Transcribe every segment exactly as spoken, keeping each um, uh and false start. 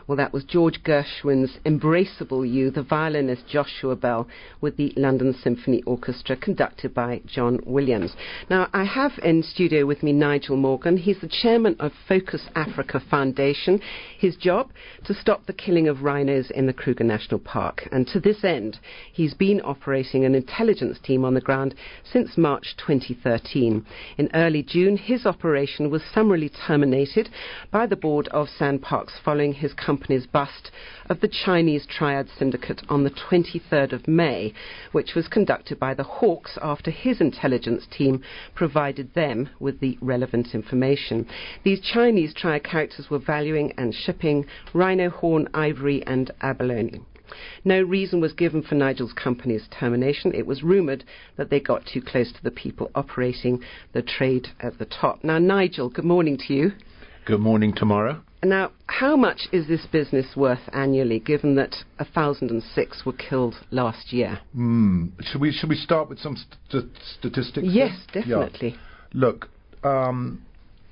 Well, that was George Gershwin's Embraceable You, the violinist Joshua Bell with the London Symphony Orchestra, conducted by John Williams. Now, I have in studio with me Nigel Morgan. He's the chairman of Focus Africa Foundation. His job, to stop the killing of rhinos in the Kruger National Park. And to this end, he's been operating an intelligence team on the ground since March twenty thirteen. In early June, his operation was summarily terminated by the board of SandParks following his company's bust of the Chinese Triad Syndicate on the twenty-third of May, which was conducted by the Hawks after his intelligence team provided them with the relevant information. These Chinese Triad characters were valuing and shipping rhino horn, ivory and abalone. No reason was given for Nigel's company's termination. It was rumoured that they got too close to the people operating the trade at the top. Now, Nigel, good morning to you. Good morning, Tamara. Now, how much is this business worth annually, given that one thousand six were killed last year? Mm. Should we should we start with some st- statistics? Yes, then? definitely. Yeah. Look, um,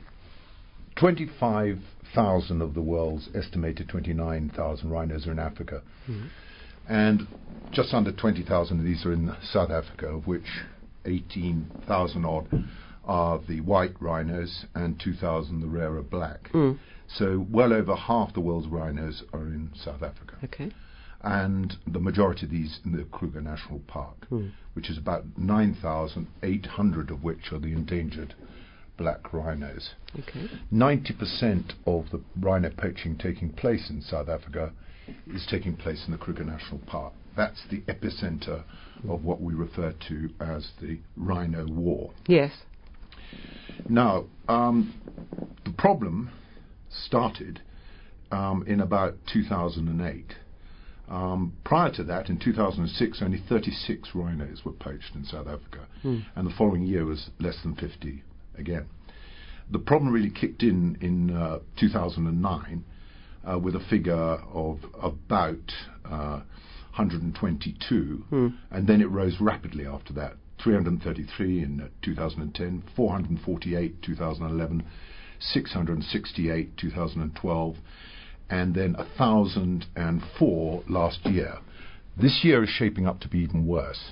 twenty-five thousand of the world's estimated twenty-nine thousand rhinos are in Africa. Mm. And just under twenty thousand of these are in South Africa, of which eighteen thousand odd are the white rhinos and two thousand the rarer black. Mm. So well over half the world's rhinos are in South Africa. Okay. And the majority of these in the Kruger National Park, mm. which is about nine thousand eight hundred of which are the endangered black rhinos. Okay. ninety percent of the rhino poaching taking place in South Africa is taking place in the Kruger National Park. That's the epicenter mm. of what we refer to as the Rhino War. Yes. Now, um, the problem started um, in about two thousand eight. Um, prior to that, in two thousand six, only thirty-six rhinos were poached in South Africa, mm. and the following year was less than fifty again. The problem really kicked in in uh, two thousand nine uh, with a figure of about uh, one hundred twenty-two, mm. and then it rose rapidly after that. three hundred thirty-three in uh, two thousand ten, four hundred forty-eight two thousand eleven, six hundred sixty-eight two thousand twelve, and then one thousand four last year. This year is shaping up to be even worse,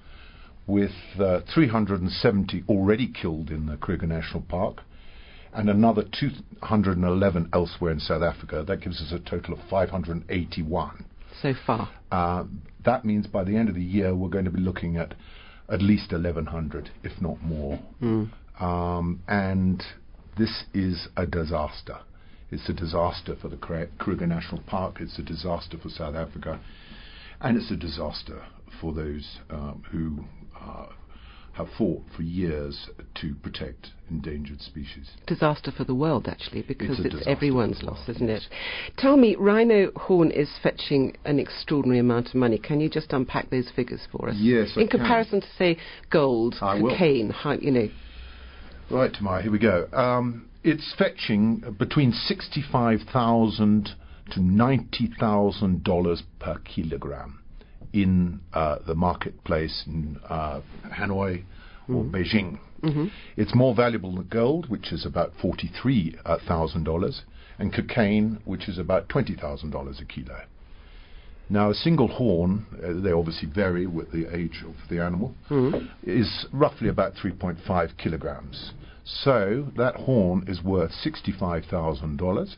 with uh, three hundred seventy already killed in the Kruger National Park and another two hundred eleven elsewhere in South Africa. That gives us a total of five hundred eighty-one. So far. Uh, that means by the end of the year we're going to be looking at at least eleven hundred, if not more. Mm. Um, and this is a disaster. It's a disaster for the Kruger National Park, it's a disaster for South Africa, and it's a disaster for those um, who uh, have fought for years to protect endangered species. Disaster for the world, actually, because it's, it's everyone's loss, isn't it? Tell me, rhino horn is fetching an extraordinary amount of money. Can you just unpack those figures for us? Yes, I In comparison can. to, say, gold, I cocaine, how, you know. Right, Tamara, here we go. Um, it's fetching between sixty-five thousand dollars to ninety thousand dollars per kilogram in uh, the marketplace in uh, Hanoi mm. or Beijing. Mm-hmm. It's more valuable than gold, which is about forty-three thousand dollars, and cocaine, which is about twenty thousand dollars a kilo. Now, a single horn, uh, they obviously vary with the age of the animal, mm. is roughly about three point five kilograms. So that horn is worth sixty-five thousand dollars.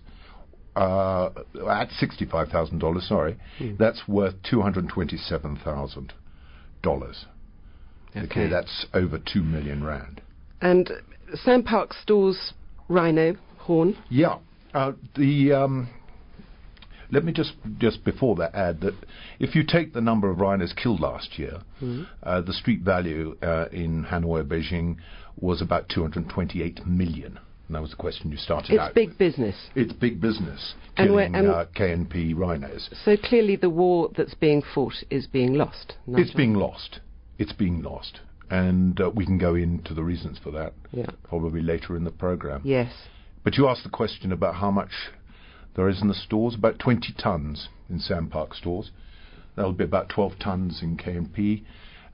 Uh, at sixty-five thousand dollars, sorry, mm. that's worth two hundred twenty-seven thousand dollars. Okay. okay, that's over two million rand. And SandParks stores rhino horn? Yeah. Uh, the um, let me just just before that add that if you take the number of rhinos killed last year, mm. uh, the street value uh, in Hanoi, Beijing, was about two hundred twenty-eight million. And that was the question you started it's out It's big with. business. It's big business, killing and uh, K N P rhinos. So clearly the war that's being fought is being lost. Nigel. It's being lost. It's being lost. And uh, we can go into the reasons for that yeah. probably later in the program. Yes. But you asked the question about how much there is in the stores. About twenty tons in SandParks stores. That'll be about twelve tons in K N P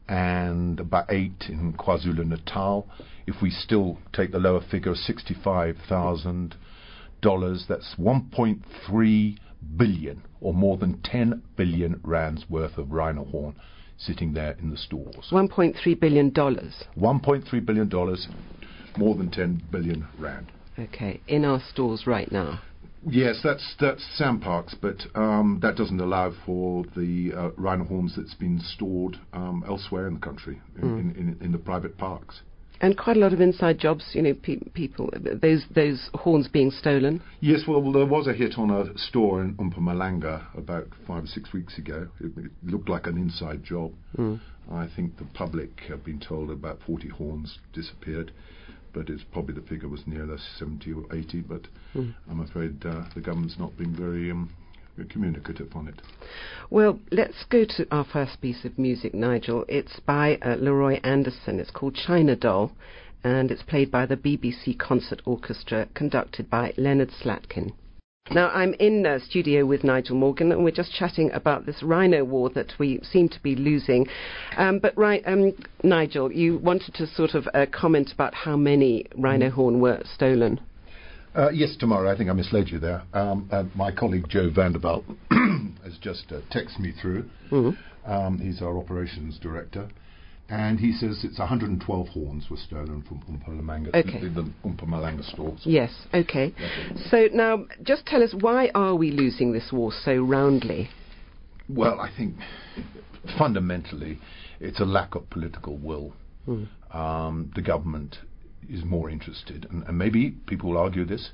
and about eight in KwaZulu-Natal. If we still take the lower figure of sixty-five thousand dollars, that's one point three billion, or more than ten billion rands worth of rhino horn sitting there in the stores. one point three billion dollars. one point three billion dollars, more than ten billion rand. Okay, in our stores right now. Yes, that's that's SANParks, but um, that doesn't allow for the uh, rhino horns that's been stored um, elsewhere in the country, in, mm. in, in, in the private parks. And quite a lot of inside jobs, you know, pe- people, those those horns being stolen. Yes, well, well, there was a hit on a store in Mpumalanga about five or six weeks ago. It, it looked like an inside job. Mm. I think the public have been told about forty horns disappeared, but it's probably the figure was nearer seventy or eighty, but mm. I'm afraid uh, the government's not been very um, communicative on it. Well, let's go to our first piece of music, Nigel. It's by uh, Leroy Anderson. It's called China Doll, and it's played by the B B C Concert Orchestra, conducted by Leonard Slatkin. Now, I'm in uh, studio with Nigel Morgan, and we're just chatting about this rhino war that we seem to be losing. Um, but, right, um, Nigel, you wanted to sort of uh, comment about how many rhino horn were stolen. Uh, yes, tomorrow. I think I misled you there. Um, uh, my colleague Joe Vanderbilt has just uh, texted me through. Mm-hmm. Um, he's our operations director. And he says it's one hundred twelve horns were stolen from Mpumalanga, okay. the, the Mpumalanga stores. Yes, okay. So now, just tell us, why are we losing this war so roundly? Well, I think fundamentally it's a lack of political will. Mm. Um, the government is more interested, and, and maybe people will argue this,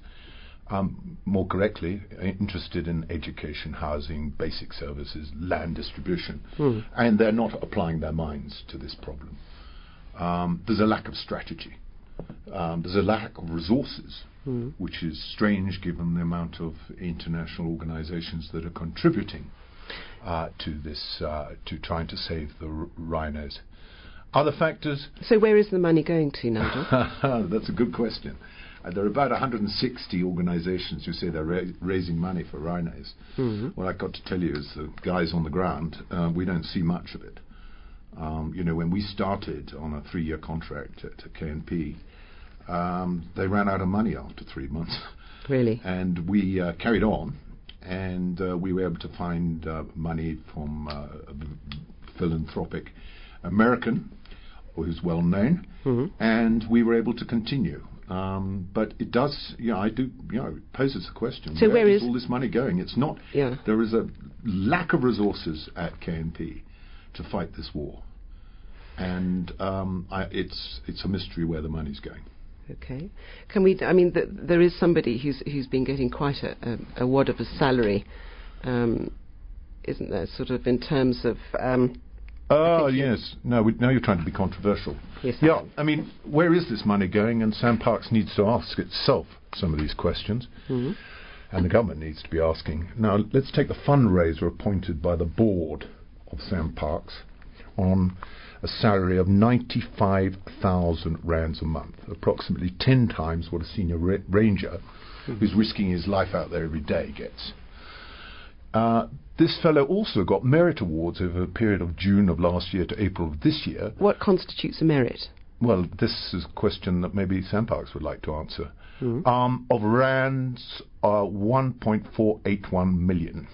um, more correctly, interested in education, housing, basic services, land distribution, mm. and they're not applying their minds to this problem. Um, there's a lack of strategy. Um, there's a lack of resources, mm. which is strange given the amount of international organizations that are contributing uh, to this, uh, to trying to save the r- rhinos. Other factors... So where is the money going to, Nigel? That's a good question. Uh, there are about one hundred sixty organisations who say they're ra- raising money for rhinos. Mm-hmm. What I've got to tell you is the guys on the ground, uh, we don't see much of it. Um, you know, when we started on a three-year contract at, at K N P, um, they ran out of money after three months. Really? And we uh, carried on, and uh, we were able to find uh, money from uh, a philanthropic American, who's well known, mm-hmm. and we were able to continue. Um, but it does, you know, I do, you know, it poses a question. So where where is, is all this money going? It's not, yeah. There is a lack of resources at K N P to fight this war. And um, I, it's it's a mystery where the money's going. Okay. Can we, I mean, th- there is somebody who's who's been getting quite a, a, a wad of a salary, um, isn't there, sort of in terms of... Um, Oh, yes. No, we, now you're trying to be controversial. Yes, yeah, I, I mean, where is this money going? And SANParks needs to ask itself some of these questions. Mm-hmm. And the government needs to be asking. Now, let's take the fundraiser appointed by the board of SANParks on a salary of ninety-five thousand rands a month, approximately ten times what a senior ra- ranger mm-hmm. who's risking his life out there every day gets. Uh, this fellow also got merit awards over a period of June of last year to April of this year. What constitutes a merit? Well, this is a question that maybe SANParks would like to answer. Mm-hmm. Um, of rands, uh, one point four eight one million.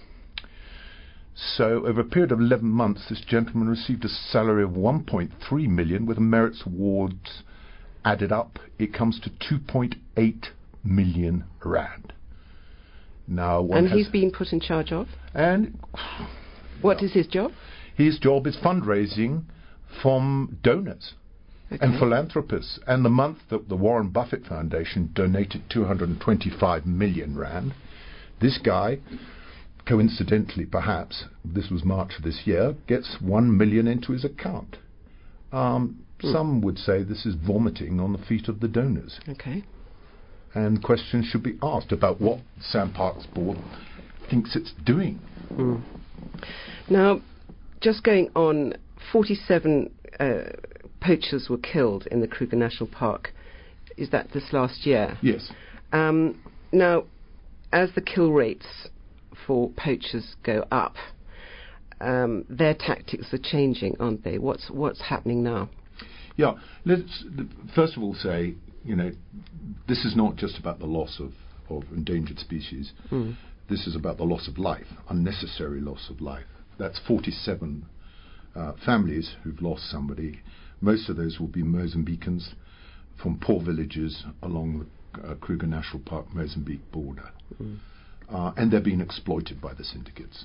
So over a period of eleven months, this gentleman received a salary of one point three million with merits awards added up. It comes to two point eight million rand. Now, one and he's been put in charge of? And what well, is his job? His job is fundraising from donors okay. and philanthropists. And the month that the Warren Buffett Foundation donated two hundred twenty-five million rand, this guy, coincidentally perhaps, this was March of this year, gets one million into his account. Um, hmm. Some would say this is vomiting on the feet of the donors. Okay. And questions should be asked about what SANParks board thinks it's doing. Mm. Now, just going on, forty-seven uh, poachers were killed in the Kruger National Park. Is that this last year? Yes. Um, now, as the kill rates for poachers go up, um, their tactics are changing, aren't they? What's what's happening now? Yeah. Let's first of all say, you know, this is not just about the loss of, of endangered species. Mm. this is about the loss of life, unnecessary loss of life. That's forty-seven uh, families who've lost somebody. Most of those will be Mozambicans from poor villages along the uh, Kruger National Park Mozambique border. Mm. Uh, and they're being exploited by the syndicates.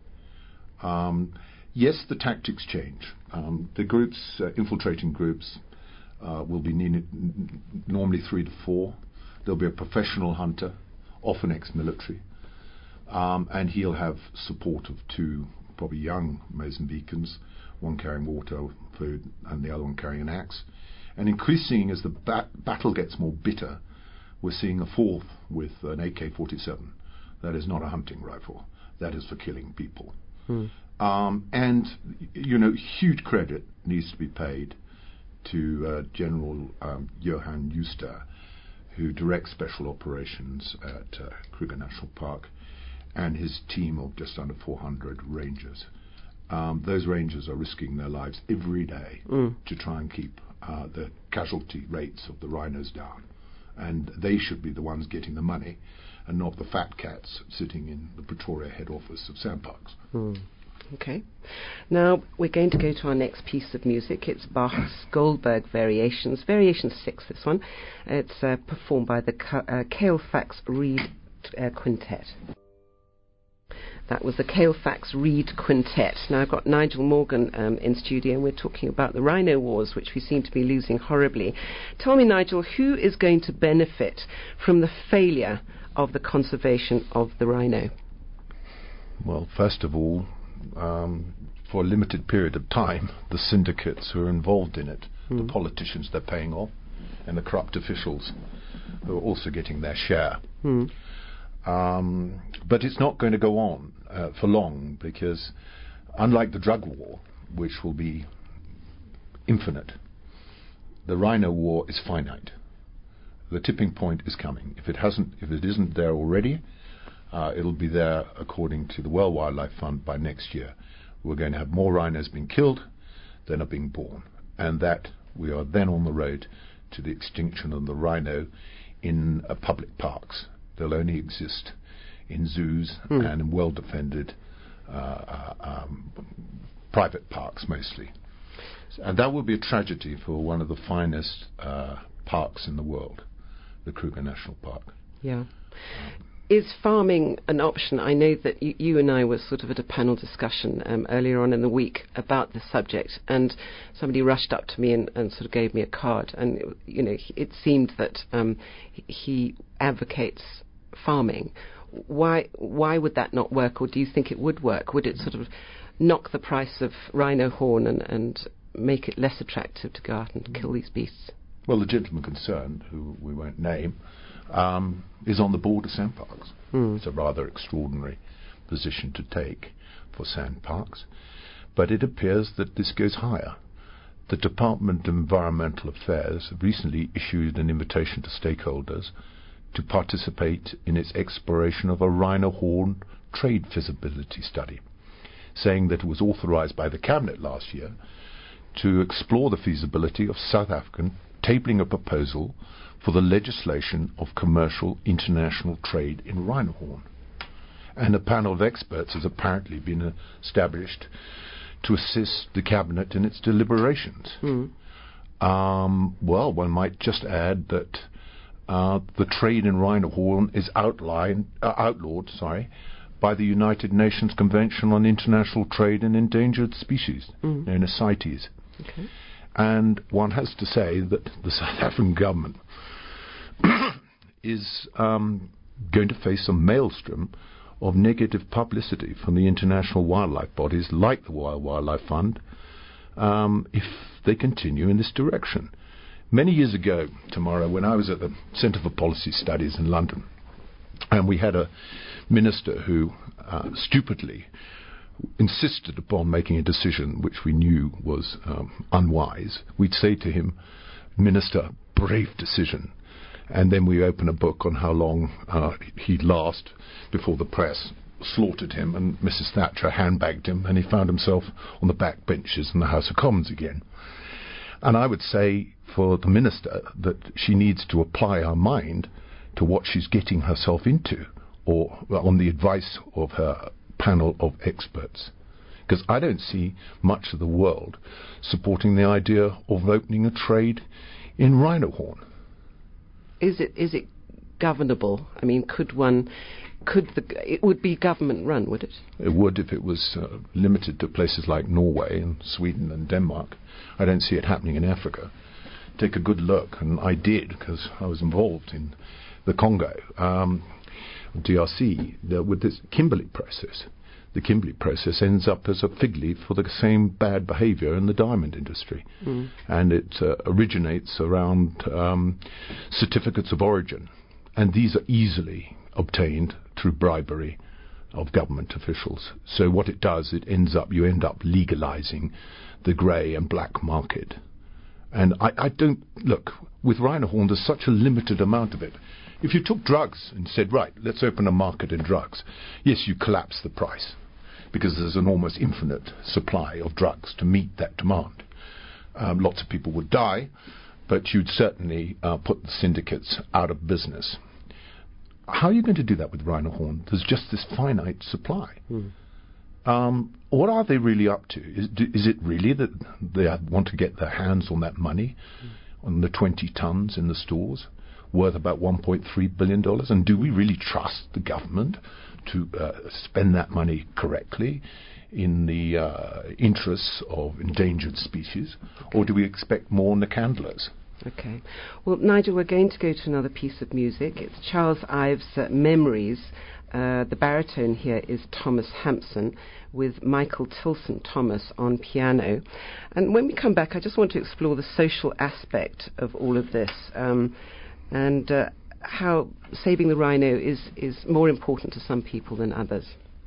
Um, yes, the tactics change. Um, the groups, uh, infiltrating groups, uh, will be needed, n- normally three to four. There'll be a professional hunter, often ex-military, um, and he'll have support of two probably young Mozambicans, one carrying water, food, and the other one carrying an axe. And increasing as the bat- battle gets more bitter, we're seeing a fourth with an A K forty-seven. That is not a hunting rifle. That is for killing people. Hmm. Um, and, you know, huge credit needs to be paid to uh, General um, Johan Juster, who directs special operations at uh, Kruger National Park, and his team of just under four hundred rangers. Um, those rangers are risking their lives every day mm. to try and keep uh, the casualty rates of the rhinos down. And they should be the ones getting the money, and not the fat cats sitting in the Pretoria head office of SANParks. Mm. Okay. Now we're going to go to our next piece of music. It's Bach's Goldberg Variations, Variation six, this one. It's uh, performed by the Ca- uh, Cailfax Reed uh, Quintet. That was the Cailfax Reed Quintet. Now I've got Nigel Morgan um, in studio, and we're talking about the rhino wars, which we seem to be losing horribly. Tell me, Nigel, who is going to benefit from the failure of the conservation of the rhino? Well, first of all, um, for a limited period of time, the syndicates who are involved in it, mm. the politicians they're paying off, and the corrupt officials who are also getting their share. Mm. Um, but it's not going to go on uh, for long, because unlike the drug war, which will be infinite, the rhino war is finite. The tipping point is coming. If it hasn't, if it isn't there already, uh, it'll be there according to the World Wildlife Fund by next year. We're going to have more rhinos being killed than are being born, and that we are then on the road to the extinction of the rhino in uh, public parks. They'll only exist in zoos mm. and in well-defended uh, uh, um, private parks mostly. And that would be a tragedy for one of the finest uh, parks in the world, the Kruger National Park. Yeah. Um, Is farming an option? I know that you, you and I were sort of at a panel discussion um, earlier on in the week about this subject, and somebody rushed up to me and, and sort of gave me a card, and it, you know, it seemed that um, he advocates farming. Why why would that not work, or do you think it would work? Would it sort of knock the price of rhino horn and, and make it less attractive to go out and kill these beasts? Well, the gentleman concerned, who we won't name, um, is on the board of SANParks. Mm. It's a rather extraordinary position to take for SANParks, but it appears that this goes higher. The Department of Environmental Affairs recently issued an invitation to stakeholders to participate in its exploration of a rhino horn trade feasibility study, saying that it was authorized by the Cabinet last year to explore the feasibility of South African tabling a proposal for the legislation of commercial international trade in rhino horn. And a panel of experts has apparently been established to assist the Cabinet in its deliberations. Mm. Um, well, one might just add that Uh, the trade in rhino horn is outlined, uh, outlawed sorry, by the United Nations Convention on International Trade in Endangered Species, mm. known as CITES. Okay. And one has to say that the South African government is um, going to face a maelstrom of negative publicity from the international wildlife bodies like the World Wildlife Fund um, if they continue in this direction. Many years ago, tomorrow, when I was at the Centre for Policy Studies in London, and we had a minister who uh, stupidly insisted upon making a decision which we knew was um, unwise, we'd say to him, "Minister, brave decision." And then we open a book on how long uh, he'd last before the press slaughtered him, and Missus Thatcher handbagged him, and he found himself on the back benches in the House of Commons again. And I would say for the minister that she needs to apply her mind to what she's getting herself into, or well, on the advice of her panel of experts. Because I don't see much of the world supporting the idea of opening a trade in rhino horn. Is it is it governable? I mean, could one, could the, it would be government run, would it? It would if it was uh, limited to places like Norway and Sweden and Denmark. I don't see it happening in Africa. Take a good look, and I did because I was involved in the Congo, um, D R C, the, with this Kimberley process. The Kimberley process ends up as a fig leaf for the same bad behaviour in the diamond industry. Mm. And it uh, originates around um, certificates of origin. And these are easily obtained through bribery of government officials. So what it does, it ends up, you end up legalising the grey and black market. And I, I don't, look, with rhino horn, there's such a limited amount of it. If you took drugs and said, right, let's open a market in drugs, yes, you collapse the price because there's an almost infinite supply of drugs to meet that demand. Um, lots of people would die, but you'd certainly uh, put the syndicates out of business. How are you going to do that with rhino horn? There's just this finite supply. Mm. Um, what are they really up to? Is, do, is it really that they want to get their hands on that money, mm. on the twenty tons in the stores, worth about one point three billion dollars? And do we really trust the government to uh, spend that money correctly in the uh, interests of endangered species? Okay. Or do we expect more Nicandlers? Okay. Well, Nigel, we're going to go to another piece of music. It's Charles Ives' uh, Memories. Uh, the baritone here is Thomas Hampson, with Michael Tilson Thomas on piano. And when we come back, I just want to explore the social aspect of all of this. Um, and uh, how saving the rhino is, is more important to some people than others.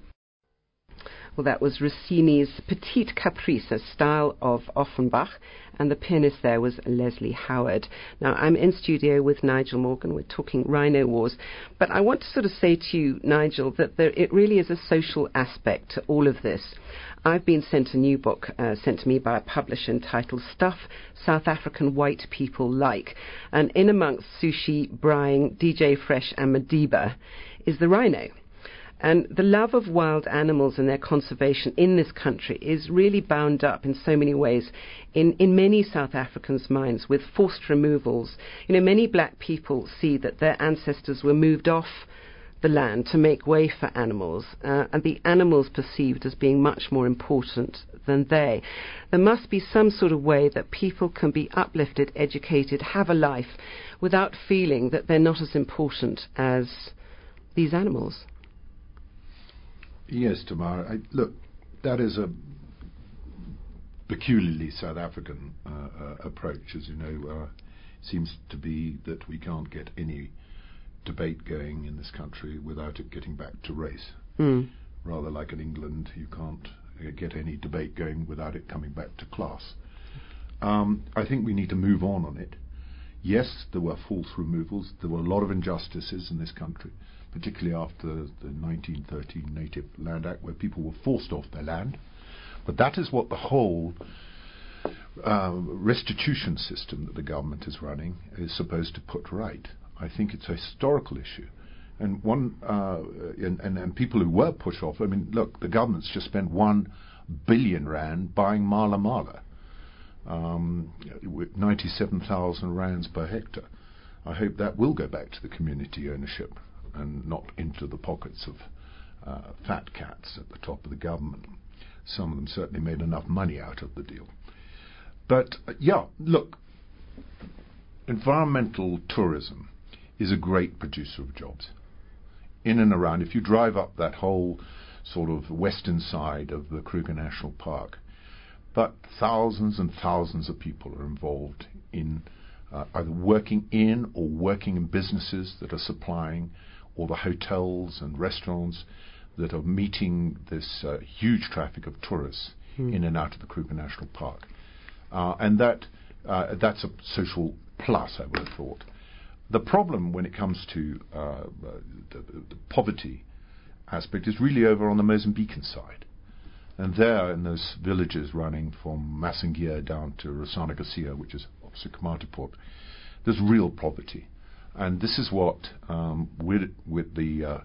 Well, that was Rossini's Petite Caprice, a style of Offenbach, and the pianist there was Leslie Howard. Now, I'm in studio with Nigel Morgan. We're talking Rhino Wars. But I want to sort of say to you, Nigel, that there, it really is a social aspect to all of this. I've been sent a new book, uh, sent to me by a publisher, entitled Stuff South African White People Like. And in amongst sushi, braaiing, D J Fresh and Madiba is the rhino. And the love of wild animals and their conservation in this country is really bound up in so many ways in, in many South Africans' minds with forced removals. You know, many black people see that their ancestors were moved off the land to make way for animals, uh, and the animals perceived as being much more important than they. There must be some sort of way that people can be uplifted, educated, have a life without feeling that they're not as important as these animals. Yes, Tamara. I, look, that is a peculiarly South African uh, uh, approach. As you know, uh, seems to be that we can't get any debate going in this country without it getting back to race. Mm. Rather like in England, you can't uh, get any debate going without it coming back to class. Um, I think we need to move on on it. Yes, there were false removals. There were a lot of injustices in this country, particularly after the nineteen thirteen Native Land Act, where people were forced off their land. But that is what the whole uh, restitution system that the government is running is supposed to put right. I think it's a historical issue. And one uh, and, and, and people who were pushed off, I mean, look, the government's just spent one billion rand buying Mala Mala, um, with ninety-seven thousand rands per hectare. I hope that will go back to the community ownership and not into the pockets of uh, fat cats at the top of the government. Some of them certainly made enough money out of the deal. But, uh, yeah, look, environmental tourism is a great producer of jobs. In and around, if you drive up that whole sort of western side of the Kruger National Park, but thousands and thousands of people are involved in uh, either working in or working in businesses that are supplying, or the hotels and restaurants that are meeting this uh, huge traffic of tourists hmm. in and out of the Kruger National Park. Uh, and that uh, that's a social plus, I would have thought. The problem when it comes to uh, the, the poverty aspect is really over on the Mozambican side. And there, in those villages running from Masingia down to Rosana Garcia, which is opposite Kamatiport, there's real poverty. And this is what, um, with, with the uh,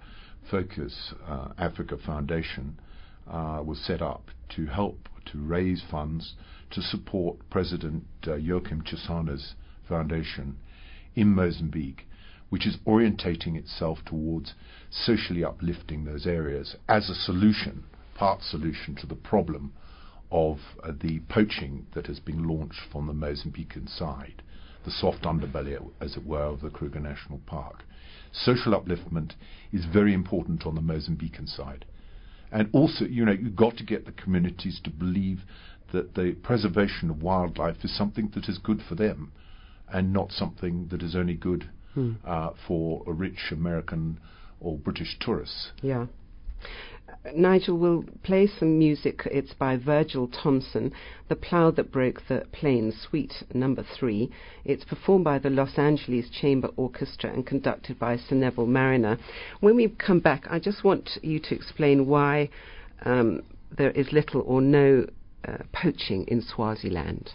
Focus uh, Africa Foundation uh, was set up to help to raise funds to support President uh, Joachim Chissano's foundation in Mozambique, which is orientating itself towards socially uplifting those areas as a solution, part solution to the problem of uh, the poaching that has been launched from the Mozambican side, the soft underbelly, as it were, of the Kruger National Park. Social upliftment is very important on the Mozambican side. And also, you know, you've got to get the communities to believe that the preservation of wildlife is something that is good for them and not something that is only good hmm. uh, for a rich American or British tourists. Yeah. Nigel will play some music. It's by Virgil Thomson, The Plough That Broke the Plains, Suite Number Three. It's performed by the Los Angeles Chamber Orchestra and conducted by Sir Neville Marriner. When we come back, I just want you to explain why um, there is little or no uh, poaching in Swaziland.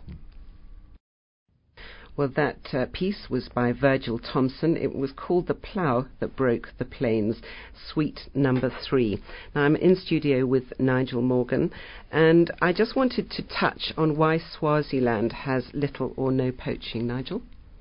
Well, that uh, piece was by Virgil Thomson. It was called The Plough That Broke the Plains, Suite Number Three. Now, I'm in studio with Nigel Morgan, and I just wanted to touch on why Swaziland has little or no poaching. Nigel?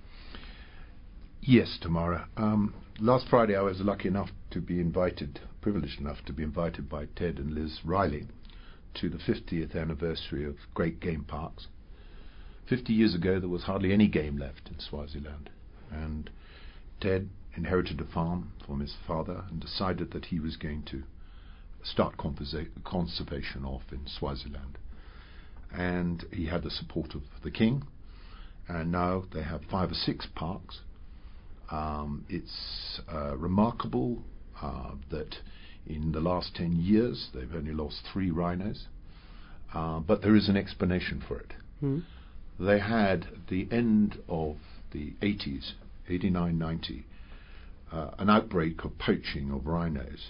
Yes, Tamara. Um, last Friday I was lucky enough to be invited, privileged enough to be invited by Ted and Liz Riley to the fiftieth anniversary of Great Game Parks. Fifty years ago, there was hardly any game left in Swaziland, and Ted inherited a farm from his father and decided that he was going to start conversa- conservation off in Swaziland. And he had the support of the king, and now they have five or six parks. Um, it's uh, remarkable uh, that in the last ten years they've only lost three rhinos, uh, but there is an explanation for it. Hmm. They had, at the end of the eighties, eighty-nine ninety, uh, an outbreak of poaching of rhinos.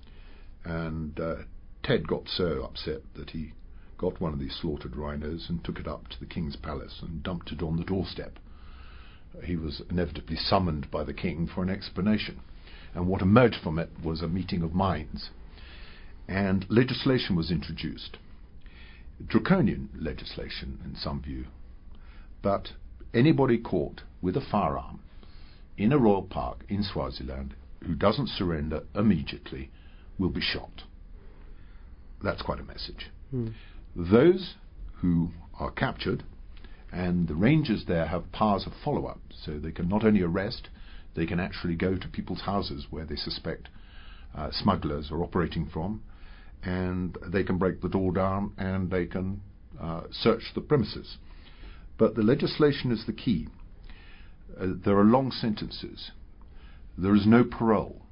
And uh, Ted got so upset that he got one of these slaughtered rhinos and took it up to the king's palace and dumped it on the doorstep. He was inevitably summoned by the king for an explanation. And what emerged from it was a meeting of minds. And legislation was introduced. Draconian legislation, in some view. But anybody caught with a firearm in a royal park in Swaziland who doesn't surrender immediately will be shot. That's quite a message. Mm. Those who are captured, and the rangers there have powers of follow-up, so they can not only arrest, they can actually go to people's houses where they suspect uh, smugglers are operating from, and they can break the door down and they can uh, search the premises. But the legislation is the key. Uh, there are long sentences. There is no parole.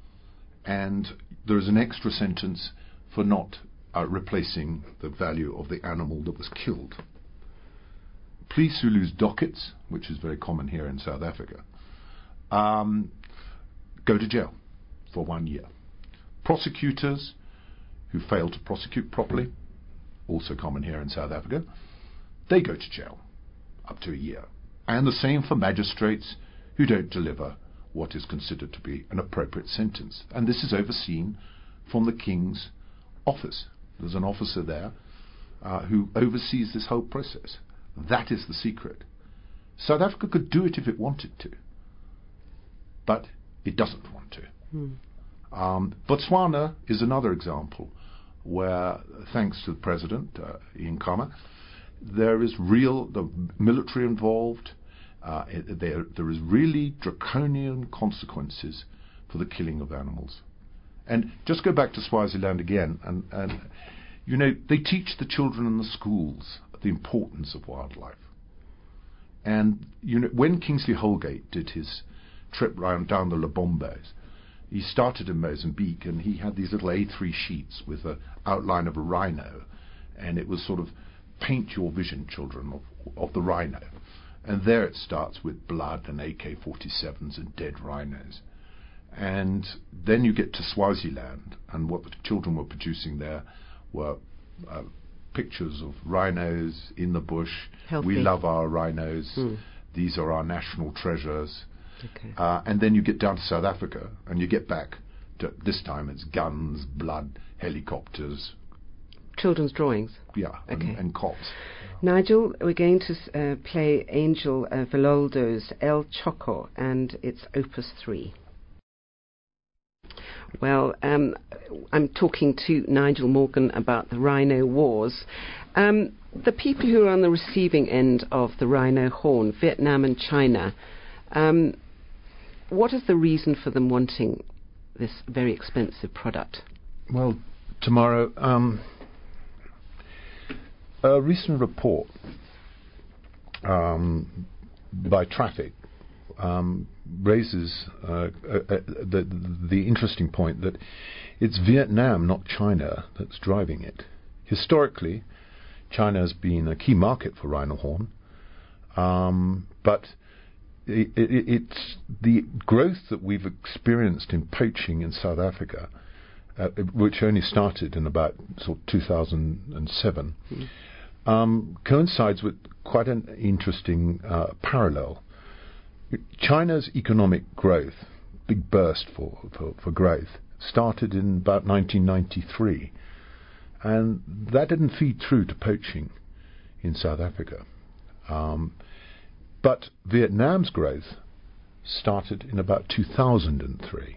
And there is an extra sentence for not uh, replacing the value of the animal that was killed. Police who lose dockets, which is very common here in South Africa, um, go to jail for one year. Prosecutors who fail to prosecute properly, also common here in South Africa, they go to jail up to a year. And the same for magistrates who don't deliver what is considered to be an appropriate sentence. And this is overseen from the King's office. There's an officer there uh, who oversees this whole process. That is the secret. South Africa could do it if it wanted to, but it doesn't want to. Hmm. Um, Botswana is another example where, thanks to the President, uh, Ian Khama, there is real, the military involved, uh, it, there, there is really draconian consequences for the killing of animals. And just go back to Swaziland again, and, and you know, they teach the children in the schools the importance of wildlife. And you know, when Kingsley Holgate did his trip round down the Lebombos, he started in Mozambique, and he had these little A three sheets with an outline of a rhino, and it was sort of paint your vision, children, of, of the rhino. And there it starts with blood and A K forty-sevens and dead rhinos. And then you get to Swaziland, and what the children were producing there were uh, pictures of rhinos in the bush. Healthy. We love our rhinos. Mm. These are our national treasures. Okay. Uh, and then you get down to South Africa, and you get back uh, this time it's guns, blood, helicopters. Children's drawings? Yeah, and, okay. and cops. Nigel, we're going to uh, play Angel uh, Villoldo's El Choco, and it's Opus three. Well, um, I'm talking to Nigel Morgan about the Rhino Wars. Um, the people who are on the receiving end of the rhino horn, Vietnam and China, um, what is the reason for them wanting this very expensive product? Well, tomorrow, um, a recent report um, by Traffic um, raises uh, uh, uh, the, the interesting point that it's Vietnam, not China, that's driving it. Historically, China has been a key market for rhino horn, um, but it, it, it's the growth that we've experienced in poaching in South Africa, uh, which only started in about sort of two thousand seven, mm. um, coincides with quite an interesting uh, parallel. China's economic growth, big burst for, for, for growth, started in about nineteen ninety-three. And that didn't feed through to poaching in South Africa. Um, but Vietnam's growth started in about two thousand three.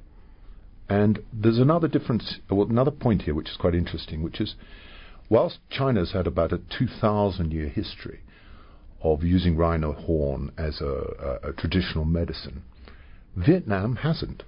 And there's another difference, well, another point here which is quite interesting, which is whilst China's had about a two thousand year history of using rhino horn as a, a, a traditional medicine, Vietnam hasn't.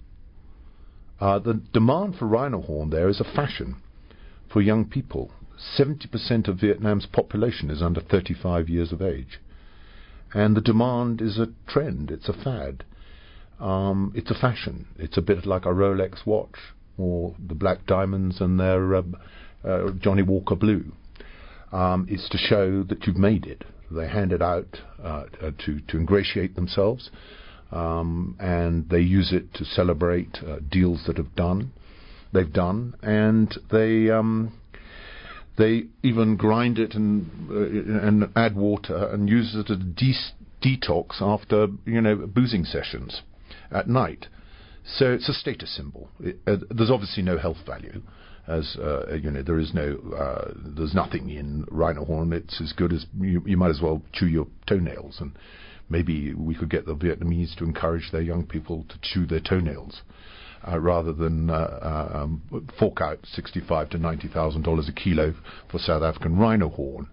Uh, the demand for rhino horn there is a fashion. For young people, seventy percent of Vietnam's population is under thirty-five years of age. And the demand is a trend, it's a fad. Um, it's a fashion. It's a bit like a Rolex watch, or the Black Diamonds and their uh, uh, Johnny Walker Blue. Um, it's to show that you've made it. They hand it out uh, to, to ingratiate themselves, um, and they use it to celebrate uh, deals that have done. They've done, and they um, they even grind it and uh, and add water and use it as a de- detox after you know boozing sessions at night. So it's a status symbol. It, uh, there's obviously no health value, as uh, you know there is no uh, there's nothing in rhino horn. It's as good as you, you might as well chew your toenails, and maybe we could get the Vietnamese to encourage their young people to chew their toenails. Uh, rather than uh, um, fork out sixty-five to ninety thousand dollars a kilo for South African rhino horn.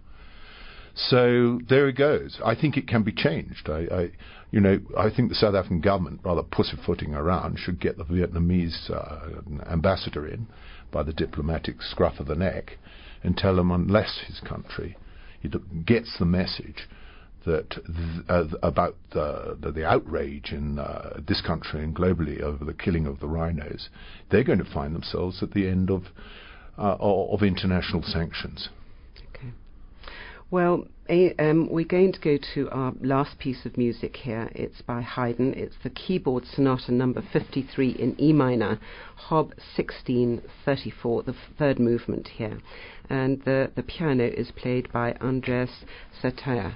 So there it goes. I think it can be changed. I, I, you know, I think the South African government, rather pussyfooting around, should get the Vietnamese uh, ambassador in by the diplomatic scruff of the neck and tell him unless his country gets the message that th- uh, about the, the, the outrage in uh, this country and globally over the killing of the rhinos, they're going to find themselves at the end of uh, of international sanctions. Okay. Well, a, um, we're going to go to our last piece of music here. It's by Haydn. It's the Keyboard Sonata number fifty-three in E minor, Hob sixteen thirty-four, the third movement here. And the, the piano is played by Andreas Sertaya.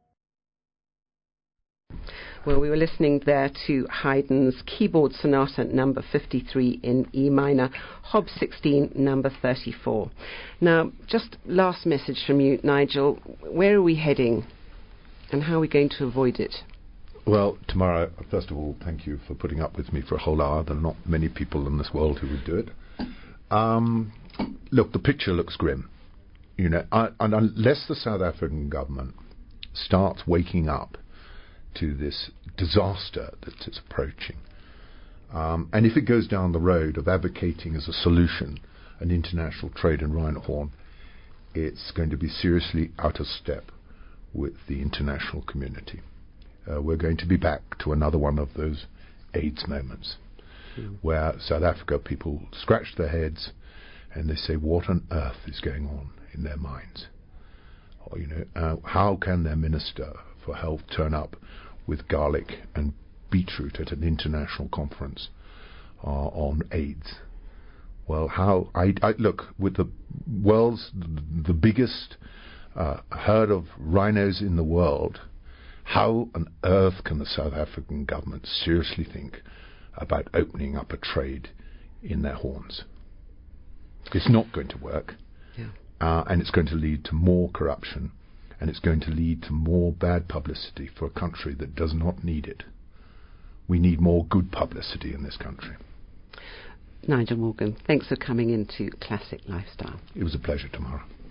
Well, we were listening there to Haydn's Keyboard Sonata number fifty-three in E minor, Hob sixteen number thirty-four. Now, just last message from you, Nigel. Where are we heading, and how are we going to avoid it? Well, tomorrow, first of all, thank you for putting up with me for a whole hour. There are not many people in this world who would do it. Um, look, the picture looks grim. You know, I, and unless the South African government starts waking up to this disaster that is approaching. Um, and if it goes down the road of advocating as a solution an international trade in rhino horn, it's going to be seriously out of step with the international community. Uh, we're going to be back to another one of those AIDS moments mm. where South Africa people scratch their heads and they say, what on earth is going on in their minds? Or, you know, uh, how can their minister for health turn up with garlic and beetroot at an international conference uh, on AIDS? Well, how I, I look with the world's the biggest uh, herd of rhinos in the world. How on earth can the South African government seriously think about opening up a trade in their horns. It's not going to work, yeah. uh, and it's going to lead to more corruption, and it's going to lead to more bad publicity for a country that does not need it. We need more good publicity in this country. Nigel Morgan, thanks for coming into Classic Lifestyle. It was a pleasure, Tamara.